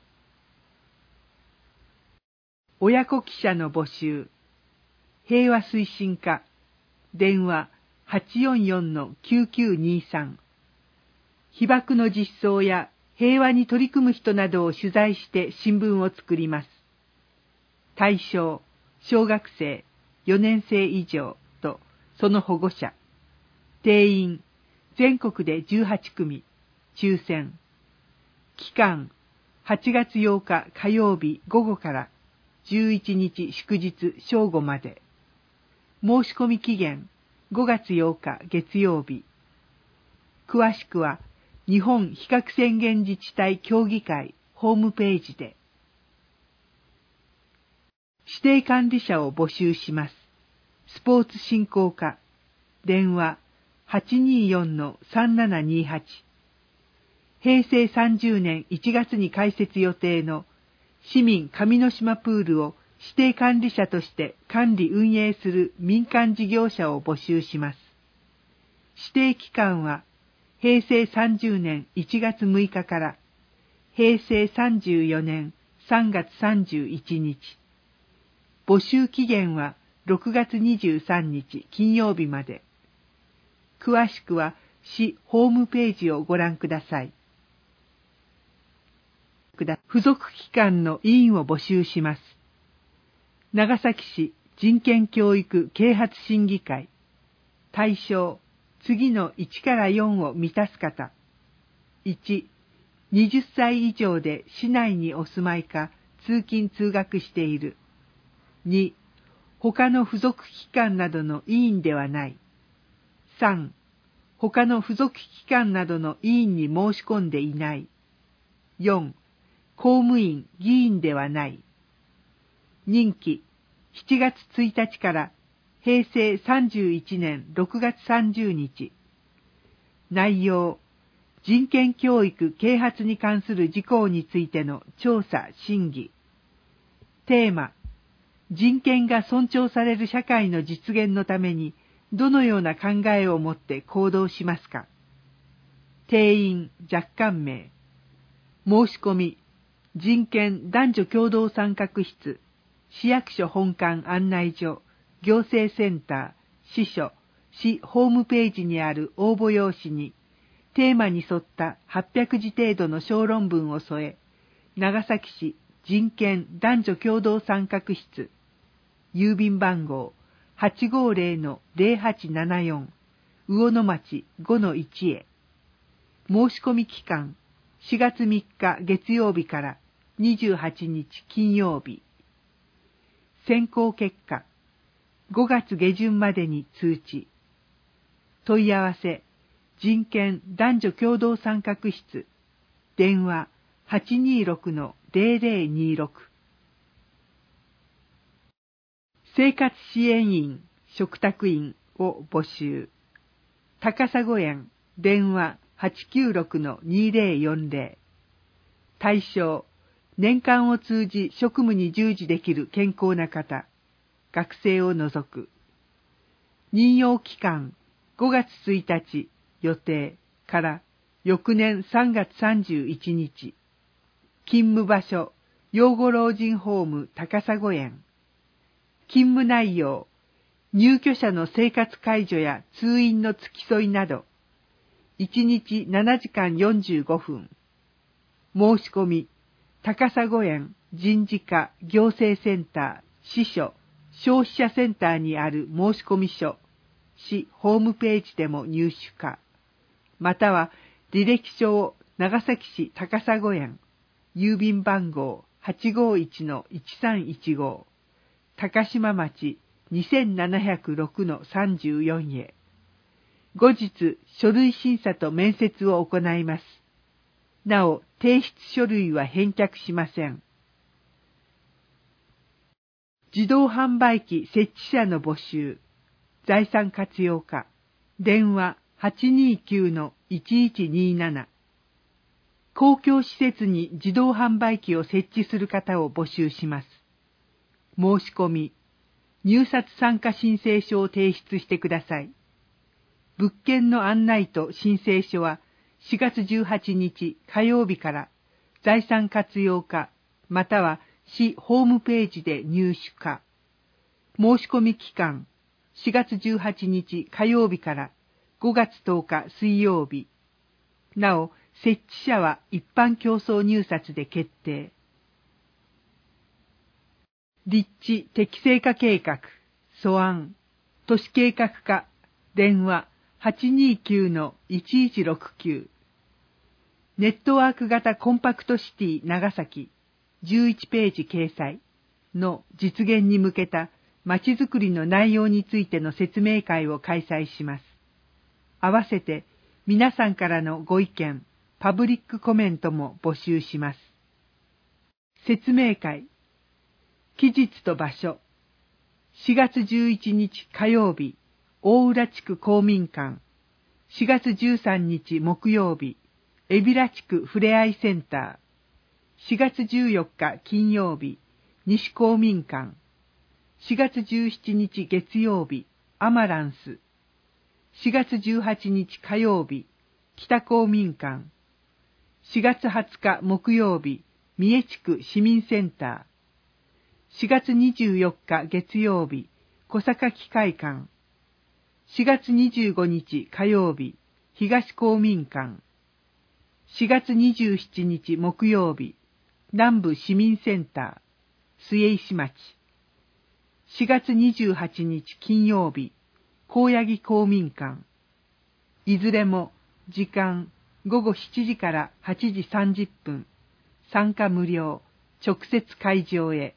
親子記者の募集。平和推進課、電話 はちよんよんのきゅうきゅうにさん。被爆の実相や平和に取り組む人などを取材して新聞を作ります。対象、小学生、よねんせい以上とその保護者。定員、全国でじゅうはちくみ、抽選。期間、はちがつようか火曜日午後からじゅういちにち祝日正午まで。申し込み期限、ごがつようか月曜日。詳しくは、日本非核宣言自治体協議会ホームページで。指定管理者を募集します。スポーツ振興課、電話 はちにーよんのさんななにはち。へいせいさんじゅうねんいちがつに開設予定の市民上之島プールを指定管理者として管理運営する民間事業者を募集します。指定期間はへいせいさんじゅうねんいちがつむいかからへいせいさんじゅうよねんさんがつさんじゅういちにち。募集期限はろくがつにじゅうさんにち金曜日まで。詳しくは市ホームページをご覧ください。付属機関の委員を募集します。長崎市人権教育啓発審議会。対象、次のいちからよんを満たす方。いち、はたち以上で市内にお住まいか通勤通学している。に、他の付属機関などの委員ではない。さん、他の付属機関などの委員に申し込んでいない。よん、公務員、議員ではない。任期、しちがつついたちからへいせいさんじゅういちねんろくがつさんじゅうにち。内容、人権教育啓発に関する事項についての調査・審議。テーマ、人権が尊重される社会の実現のためにどのような考えを持って行動しますか。定員若干名。申し込み、人権男女共同参画室、市役所本館案内所、行政センター、支所、市ホームページにある応募用紙に、テーマに沿ったはっぴゃくじ程度の小論文を添え、長崎市人権男女共同参画室、郵便番号はちごーぜろのぜろはちななよん 魚の町 ごのいち へ。申し込み期間しがつみっか月曜日からにじゅうはちにち金曜日。選考結果ごがつげじゅんまでに通知。問い合わせ人権男女共同参画室電話 はちにーろくのぜろぜろにーろく。生活支援員嘱託員を募集。高砂園電話 はちきゅうろくのにーぜろよんぜろ。対象年間を通じ職務に従事できる健康な方、学生を除く。任用期間ごがつついたち予定から翌年さんがつさんじゅういちにち。勤務場所養護老人ホーム高砂園。勤務内容入居者の生活介助や通院の付き添いなど。いちにちななじかんよんじゅうごふん。申し込み高砂園人事課行政センター支所消費者センターにある申込書市ホームページでも入手可。または履歴書を長崎市高砂園郵便番号 はちごいちのいちさんいちご 高島町 にせんななひゃくろくのさんじゅうよん へ。後日書類審査と面接を行います。なお提出書類は返却しません。自動販売機設置者の募集。財産活用課。電話 はちにーきゅうのいちいちにーなな。公共施設に自動販売機を設置する方を募集します。申し込み。入札参加申請書を提出してください。物件の案内と申請書はしがつじゅうはちにち火曜日から財産活用課または市ホームページで入手可。申し込み期間しがつじゅうはちにち火曜日からごがつとおか水曜日。なお、設置者は一般競争入札で決定。立地適正化計画、素案、都市計画課、電話 はちにーきゅうのいちいちろくきゅう。ネットワーク型コンパクトシティ長崎じゅういちページ掲載の実現に向けたまちづくりの内容についての説明会を開催します。合わせて皆さんからのご意見、パブリックコメントも募集します。説明会。期日と場所。しがつじゅういちにち火曜日、大浦地区公民館。しがつじゅうさんにち木曜日、海老名地区ふれあいセンター。しがつじゅうよっか金曜日、西公民館。しがつじゅうしちにち月曜日、アマランス。しがつじゅうはちにち火曜日、北公民館。しがつはつか木曜日、三重地区市民センター。しがつにじゅうよっか月曜日、小坂機械館。しがつにじゅうごにち火曜日、東公民館。しがつにじゅうしちにち木曜日、南部市民センター、末石町。しがつにじゅうはちにち金曜日、高柳公民館。いずれも時間ごごしちじからはちじさんじゅっぷん、参加無料、直接会場へ。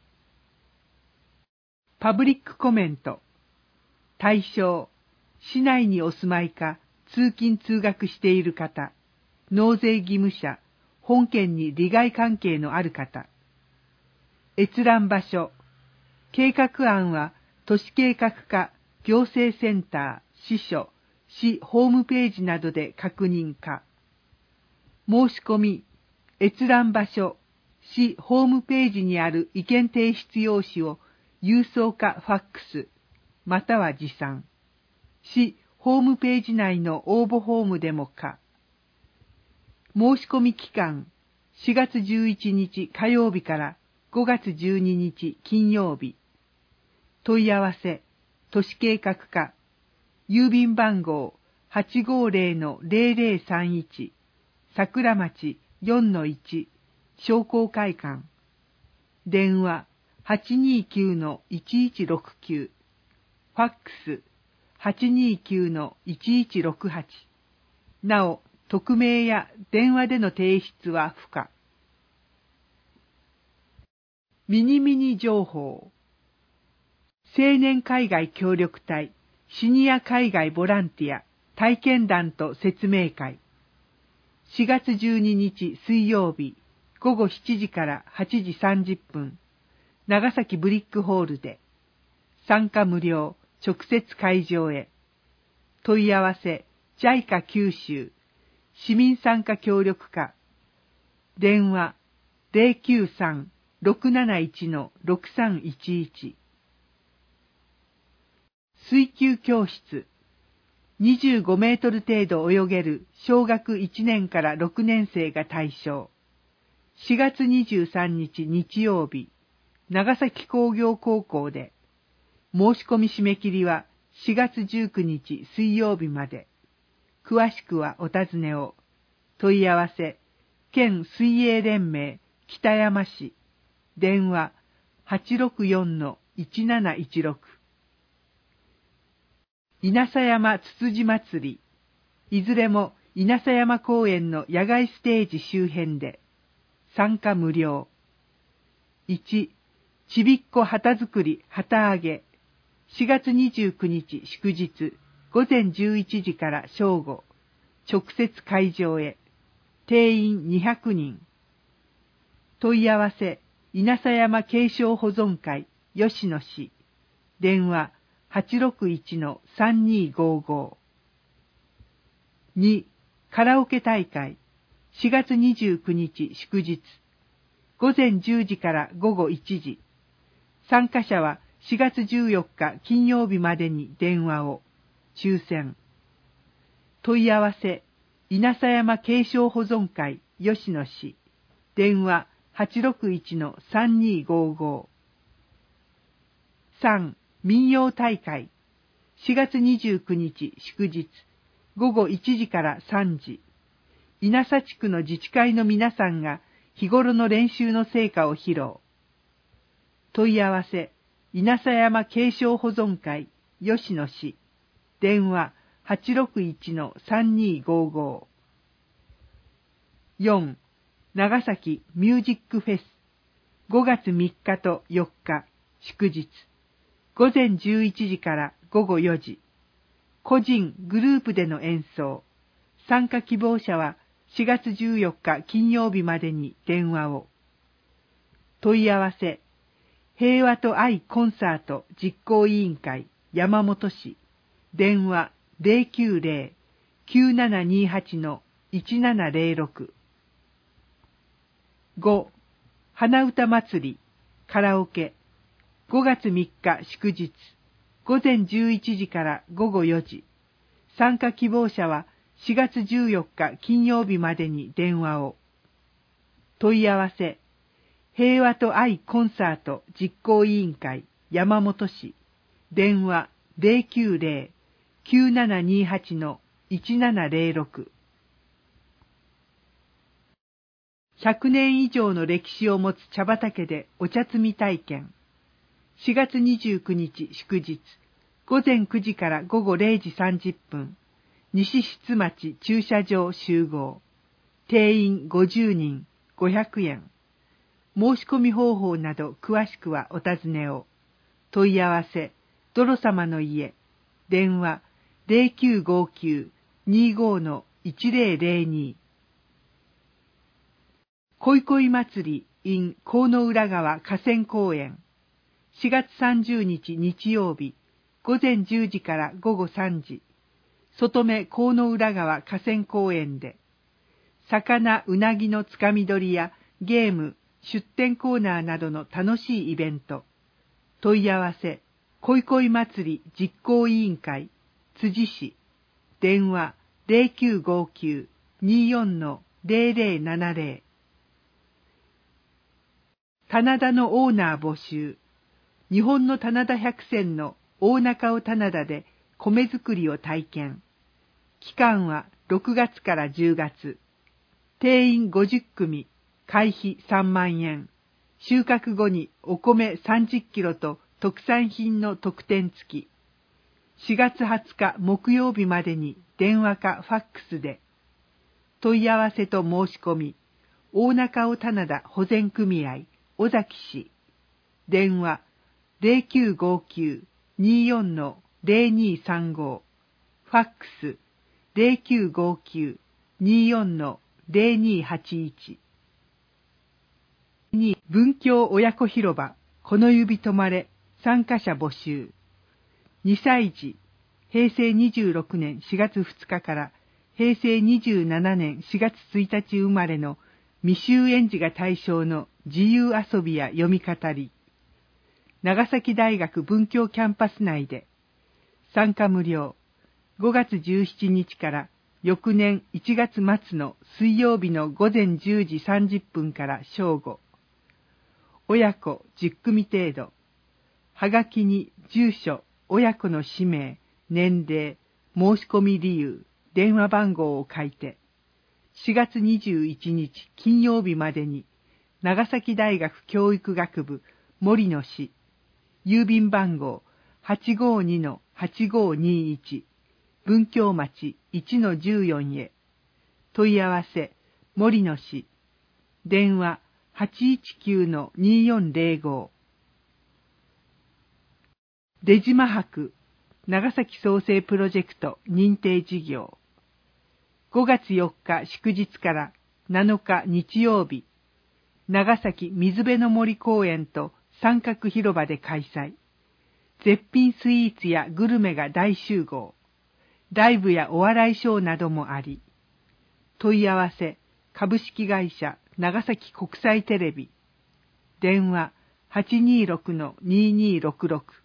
パブリックコメント。対象、市内にお住まいか通勤通学している方、納税義務者、本件に利害関係のある方。閲覧場所。計画案は都市計画課、行政センター、支所、市ホームページなどで確認可。申し込み、閲覧場所、市ホームページにある意見提出用紙を郵送かファックス、または持参。市ホームページ内の応募フォームでも可。申し込み期間、しがつじゅういちにち火曜日からごがつじゅうににち金曜日。問い合わせ、都市計画課、郵便番号 はちごーぜろのぜろぜろさんいち、桜町 よんのいち、商工会館。電話 はちにーきゅうのいちいちろくきゅう。 ファックス はちにーきゅうのいちいちろくはち。なお、匿名や電話での提出は不可。ミニミニ情報。青年海外協力隊、シニア海外ボランティア、体験談と説明会。しがつじゅうににち水曜日、ごごしちじからはちじさんじゅっぷん、長崎ブリックホールで、参加無料、直接会場へ。問い合わせ、ジャイカ 九州、市民参加協力課。電話、ゼロきゅうさん ろくなないちのろくさんいちいち。水球教室。にじゅうごメートル程度泳げる小学いちねんからろくねん生が対象。しがつにじゅうさんにち日曜日、長崎工業高校で。申し込み締め切りはしがつじゅうくにち水曜日まで。詳しくはお尋ねを。問い合わせ、県水泳連盟北山市。電話 はちろくよんのいちなないちろく。稲佐山つつじ祭り。いずれも稲佐山公園の野外ステージ周辺で。参加無料。いち、ちびっこ旗作り旗揚げ。しがつにじゅうくにち祝日、ごぜんじゅういちじから正午。直接会場へ。定員にひゃくにん。問い合わせ、稲佐山継承保存会、吉野市。電話、はちろくいちのさんにーごーごー。に、カラオケ大会。しがつにじゅうくにち祝日。ごぜんじゅうじからごごいちじ。参加者はしがつじゅうよっか金曜日までに電話を。抽選。問い合わせ、稲佐山継承保存会、吉野市。電話、はちろくいちのさんにーごーごー。さん、民謡大会。しがつにじゅうくにち祝日。ごごいちじからさんじ。稲佐地区の自治会の皆さんが日頃の練習の成果を披露。問い合わせ、稲佐山継承保存会、吉野市。電話、はちろくいちのさんにーごーごー。よん、長崎ミュージックフェス。ごがつみっかとよっか、祝日。ごぜんじゅういちじからごごよじ。個人、グループでの演奏。参加希望者はしがつじゅうよっか金曜日までに電話を。問い合わせ、平和と愛コンサート実行委員会山本市。電話 ゼロきゅうゼロ きゅうななにはちのいちななゼロろく。ご、花歌祭り、カラオケ。ごがつみっか祝日。ごぜんじゅういちじからごごよじ。参加希望者はしがつじゅうよっか金曜日までに電話を。問い合わせ、平和と愛コンサート実行委員会山本市。電話 ゼロきゅうゼロ きゅうななにはちのいちななゼロろく。ひゃくねん以上の歴史を持つ茶畑でお茶摘み体験。しがつにじゅうくにち祝日。ごぜんくじからごごれいじさんじゅっぷん。西出町駐車場集合。定員ごじゅうにん、ごひゃくえん。申し込み方法など詳しくはお尋ねを。問い合わせ、泥様の家。電話、ゼロきゅうごきゅう にーごのいちゼロゼロに。恋恋祭り in 河野浦川河川公園。しがつさんじゅうにち日曜日、ごぜんじゅうじからごごさんじ。外目河野浦川河川公園で。魚うなぎのつかみ取りやゲーム、出店コーナーなどの楽しいイベント。問い合わせ、恋恋祭り実行委員会、辻市。電話、ゼロきゅうごきゅう にーよんのゼロゼロななゼロ。棚田のオーナー募集。日本の棚田百選の大中尾棚田で米作りを体験。期間はろくがつからじゅうがつ。定員ごじゅっくみ、会費さんまんえん。収穫後にお米さんじゅっキロと特産品の特典付き。 しがつはつか木曜日までに電話かファックスで、問い合わせと申し込み、大中尾棚田保全組合、尾崎氏、電話 ゼロきゅうごきゅう にーよん ゼロにーさんご、ファックス ゼロきゅうごきゅう にーよん ゼロにーはちいち。に文教親子広場、この指止まれ、参加者募集。にさい児、へいせいにじゅうろくねんしがつふつかからへいせいにじゅうななねんしがつついたち生まれの未就園児が対象の自由遊びや読み語り。長崎大学文教キャンパス内で、参加無料。ごがつじゅうしちにちから翌年いちがつまつの水曜日のごぜんじゅうじさんじゅっぷんから正午。親子じゅっくみ程度。はがきに住所、親子の氏名、年齢、申し込み理由、電話番号を書いて、しがつにじゅういちにち金曜日までに、長崎大学教育学部森野氏、郵便番号 はちごにのはちごにいち、文京町 いちのじゅうよん へ。問い合わせ、森野氏、電話 はちいちきゅうのにーよんぜろご。出島博、長崎創生プロジェクト認定事業。ごがつよっか祝日からなのか日曜日、長崎水辺の森公園と三角広場で開催。絶品スイーツやグルメが大集合。ライブやお笑いショーなどもあり。問い合わせ、株式会社長崎国際テレビ。電話 はちにーろくのにーにーろくろく。